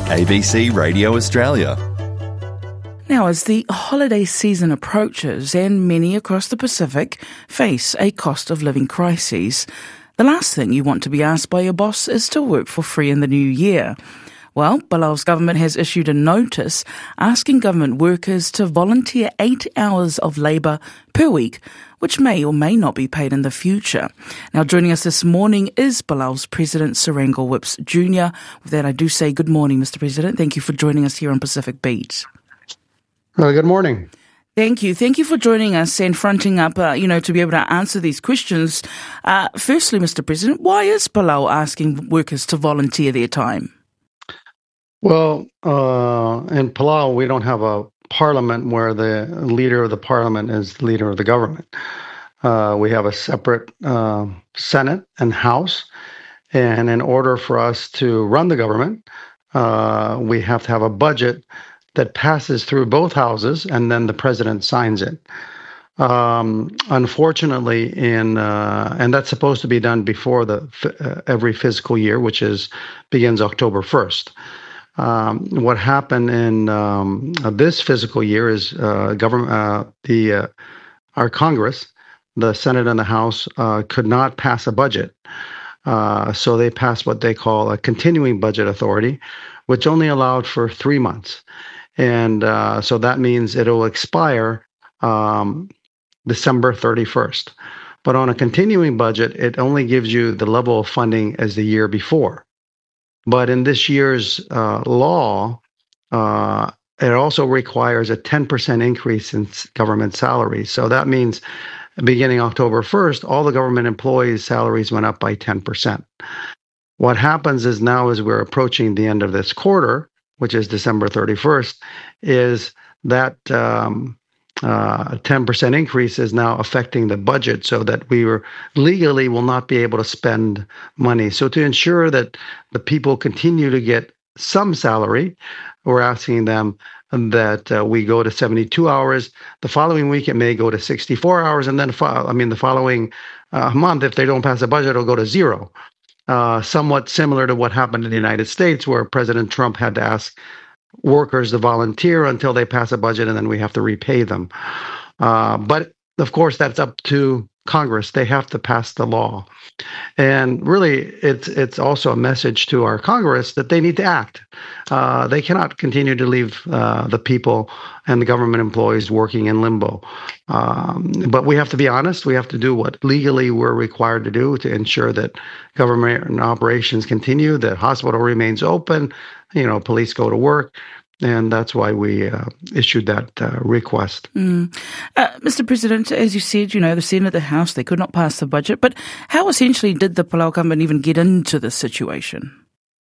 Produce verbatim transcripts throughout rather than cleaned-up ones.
A B C Radio Australia. Now, as the holiday season approaches and many across the Pacific face a cost of living crisis, the last thing you want to be asked by your boss is to work for free in the new year. Well, Palau's government has issued a notice asking government workers to volunteer eight hours of labour per week, which may or may not be paid in the future. Now, joining us this morning is Palau's President, Surengo Wipps Junior With that, I do say good morning, Mister President. Thank you for joining us here on Pacific Beat. Well, good morning. Thank you. Thank you for joining us and fronting up, uh, you know, to be able to answer these questions. Uh, firstly, Mister President, why is Palau asking workers to volunteer their time? Well, uh, in Palau, we don't have a parliament where the leader of the parliament is the leader of the government. Uh, we have a separate uh, Senate and House. And in order for us to run the government, uh, we have to have a budget that passes through both houses, and then the president signs it. Um, unfortunately, in uh, and that's supposed to be done before the uh, every fiscal year, which is begins October first. Um, what happened in um, this fiscal year is uh, government, uh, the uh, our Congress, the Senate and the House, uh, could not pass a budget, uh, so they passed what they call a continuing budget authority, which only allowed for three months, and uh, so that means it will expire um, December thirty-first. But on a continuing budget, it only gives you the level of funding as the year before. But in this year's uh, law, uh, it also requires a ten percent increase in government salaries. So that means beginning October first, all the government employees' salaries went up by ten percent. What happens is now as we're approaching the end of this quarter, which is December thirty-first, is that um, uh, ten percent increase is now affecting the budget so that we were legally will not be able to spend money. So to ensure that the people continue to get some salary, we're asking them that uh, we go to seventy-two hours. The following week, it may go to sixty-four hours. And then, fo- I mean, the following uh, month, if they don't pass the budget, it'll go to zero. Uh, somewhat similar to what happened in the United States, where President Trump had to ask workers to volunteer until they pass a budget, and then we have to repay them. Uh, but of course, that's up to Congress. They have to pass the law. And really, it's it's also a message to our Congress that they need to act. Uh, they cannot continue to leave uh, the people and the government employees working in limbo. Um, but we have to be honest. We have to do what legally we're required to do to ensure that government operations continue, that hospital remains open, you know, police go to work. And that's why we uh, issued that uh, request. Mm. Uh, Mister President, as you said, you know, the Senate, the House, they could not pass the budget. But how essentially did the Palau government even get into this situation?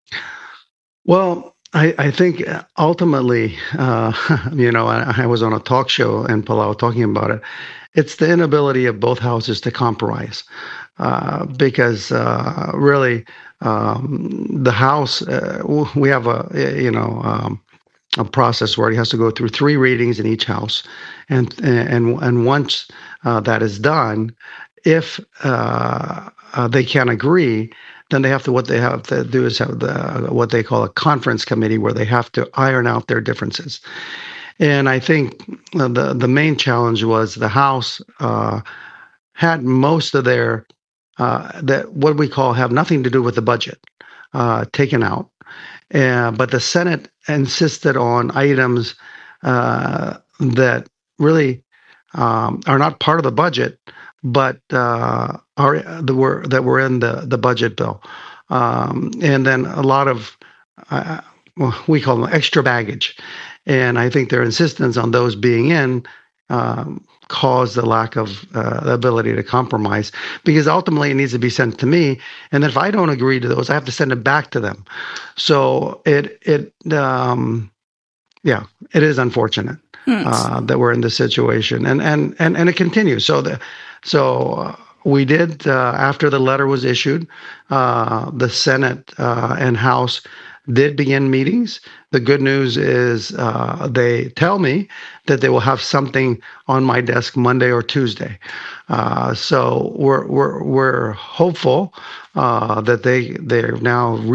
Well, I, I think ultimately, uh, you know, I, I was on a talk show in Palau talking about it. It's the inability of both houses to compromise uh, because uh, really um, the House, uh, we have a, you know, um, a process where it has to go through three readings in each house, and and and once uh, that is done, if uh, uh, they can't agree, then they have to what they have to do is have the what they call a conference committee where they have to iron out their differences. And I think the the main challenge was the House uh, had most of their uh, that what we call have nothing to do with the budget uh, taken out. Uh, but the Senate insisted on items uh, that really um, are not part of the budget, but uh, are the were that were in the, the budget bill, um, and then a lot of uh, well, we call them extra baggage, and I think their insistence on those being in um, caused the lack of uh, the ability to compromise, because ultimately it needs to be sent to me, and then if I don't agree to those, I have to send it back to them. So it it um, yeah, it is unfortunate uh, that we're in this situation, and and and and it continues. So the so. Uh, We did, uh, after the letter was issued, uh, the Senate uh, and House did begin meetings. The good news is uh, they tell me that they will have something on my desk Monday or Tuesday. Uh, so we're we're we're hopeful uh, that they they've now reached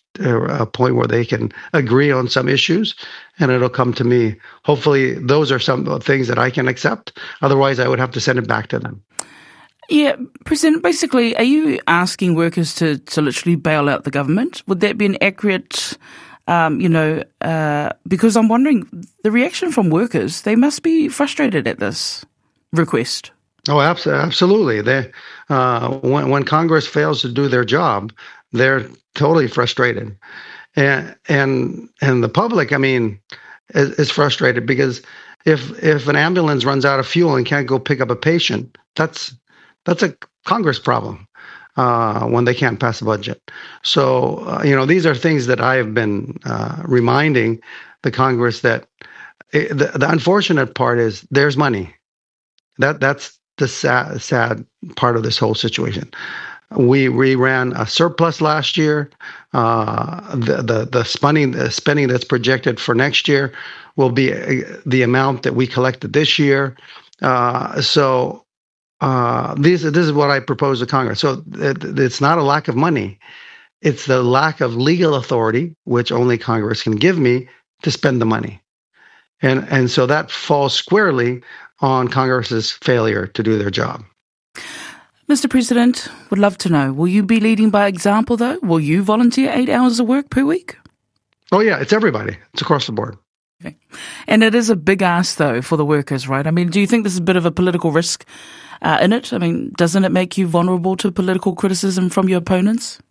uh, a point where they can agree on some issues, and it'll come to me. Hopefully, those are some things that I can accept. Otherwise, I would have to send it back to them. Yeah, President, basically, are you asking workers to, to literally bail out the government? Would that be an accurate, um, you know, uh, because I'm wondering, the reaction from workers, they must be frustrated at this request. Oh, absolutely. They, uh, when, when Congress fails to do their job, they're totally frustrated. And and and the public, I mean, is, is frustrated because if if an ambulance runs out of fuel and can't go pick up a patient, that's that's a Congress problem uh, when they can't pass a budget. So, uh, you know, these are things that I have been uh, reminding the Congress that it, the, the unfortunate part is there's money. That that's the sad, sad part of this whole situation. We we ran a surplus last year. Uh, the the the spending the spending that's projected for next year will be the amount that we collected this year. Uh, so uh, this this is what I propose to Congress. So it, it's not a lack of money; it's the lack of legal authority, which only Congress can give me to spend the money, and and so that falls squarely on Congress's failure to do their job. Mister President, would love to know, will you be leading by example, though? Will you volunteer eight hours of work per week? Oh, yeah, it's everybody. It's across the board. Okay. And it is a big ask, though, for the workers, right? I mean, do you think there's a bit of a political risk uh, in it? I mean, doesn't it make you vulnerable to political criticism from your opponents?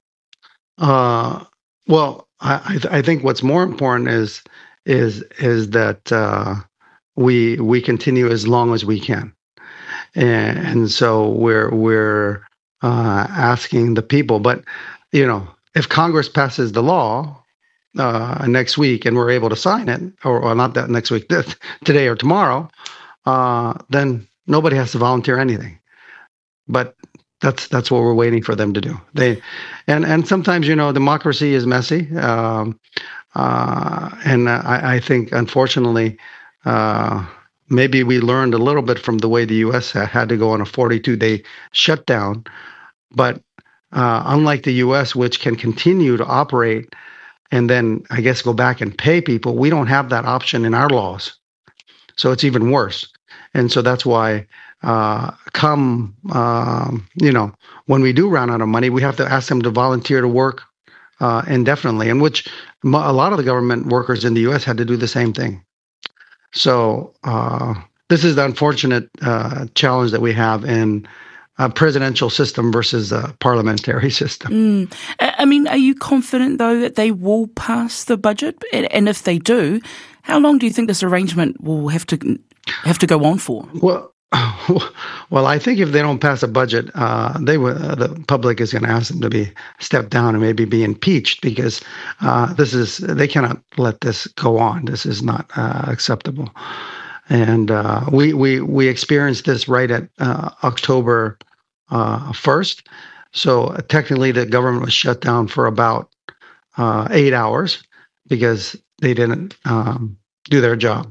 Uh, well, I, I, th- I think what's more important is is is that uh, we we continue as long as we can, and, and so we're we're uh, asking the people. But you know, if Congress passes the law uh, next week and we're able to sign it, or, or not that next week, today or tomorrow, uh, then nobody has to volunteer anything. But that's that's what we're waiting for them to do. They and and sometimes, you know, democracy is messy, um, uh, and I, I think unfortunately. Uh, maybe we learned a little bit from the way the U S had to go on a forty-two day shutdown. But uh, unlike the U S, which can continue to operate and then, I guess, go back and pay people, we don't have that option in our laws. So it's even worse. And so that's why uh, come, um, you know, when we do run out of money, we have to ask them to volunteer to work uh, indefinitely, in which a lot of the government workers in the U S had to do the same thing. So uh, this is the unfortunate uh, challenge that we have in a presidential system versus a parliamentary system. Mm. I mean, are you confident, though, that they will pass the budget? And if they do, how long do you think this arrangement will have to have to go on for? Well, well, I think if they don't pass a budget, uh, they will, uh, the public is going to ask them to be stepped down and maybe be impeached because uh, this is they cannot let this go on. This is not uh, acceptable. And uh, we we we experienced this right at uh, October uh, first. So uh, technically, the government was shut down for about uh, eight hours because they didn't um, do their job.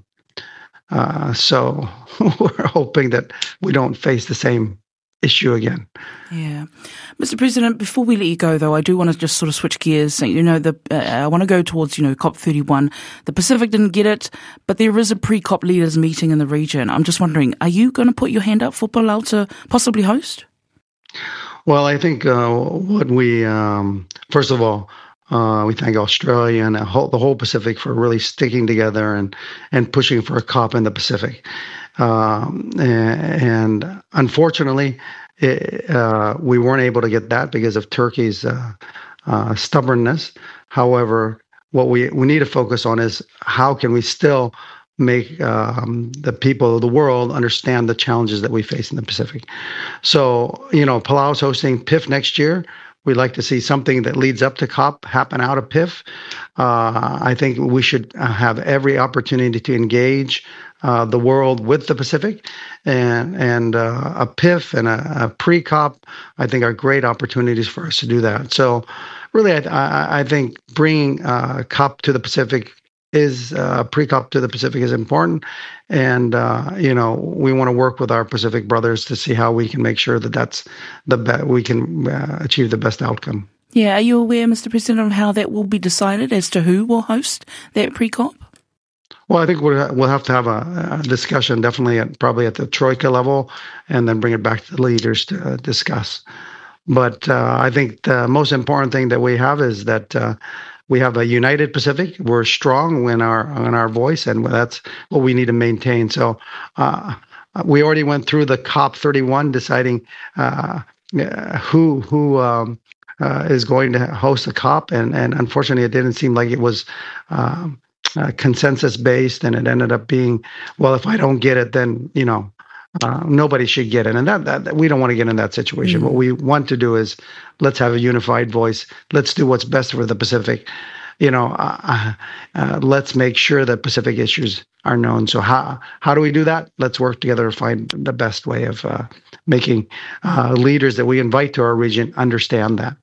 Uh, so we're hoping that we don't face the same issue again. Yeah. Mister President, before we let you go, though, I do want to just sort of switch gears. You know, the uh, I want to go towards, you know, COP thirty-one. The Pacific didn't get it, but there is a pre-COP leaders meeting in the region. I'm just wondering, are you going to put your hand up for Palau to possibly host? Well, I think uh, what we, um, first of all, Uh, we thank Australia and the whole, the whole Pacific for really sticking together and, and pushing for a COP in the Pacific. Um, and, and unfortunately, it, uh, we weren't able to get that because of Turkey's uh, uh, stubbornness. However, what we, we need to focus on is how can we still make um, the people of the world understand the challenges that we face in the Pacific. So, you know, Palau's hosting P I F next year. We'd like to see something that leads up to COP happen out of P I F. Uh, I think we should have every opportunity to engage uh, the world with the Pacific, and and uh, a P I F and a, a pre-COP, I think, are great opportunities for us to do that. So, really, I, I, I think bringing uh, COP to the Pacific is uh, pre-COP to the Pacific is important, and uh, you know we want to work with our Pacific brothers to see how we can make sure that that's the be- we can uh, achieve the best outcome. Yeah, are you aware, Mister President, of how that will be decided as to who will host that pre-COP? Well, I think we'll we'll have to have a, a discussion, definitely at, probably at the Troika level, and then bring it back to the leaders to uh, discuss. But uh, I think the most important thing that we have is that uh, we have a united Pacific. We're strong in our in our voice, and that's what we need to maintain. So uh, we already went through the COP thirty-one, deciding uh, who who um, uh, is going to host the COP, and and unfortunately, it didn't seem like it was Um, Uh, consensus based, and it ended up being, well, if I don't get it, then you know uh, nobody should get it, and that, that, that we don't want to get in that situation. Mm. What we want to do is let's have a unified voice. Let's do what's best for the Pacific. You know, uh, uh, let's make sure that Pacific issues are known. So how how do we do that? Let's work together to find the best way of uh, making uh, leaders that we invite to our region understand that.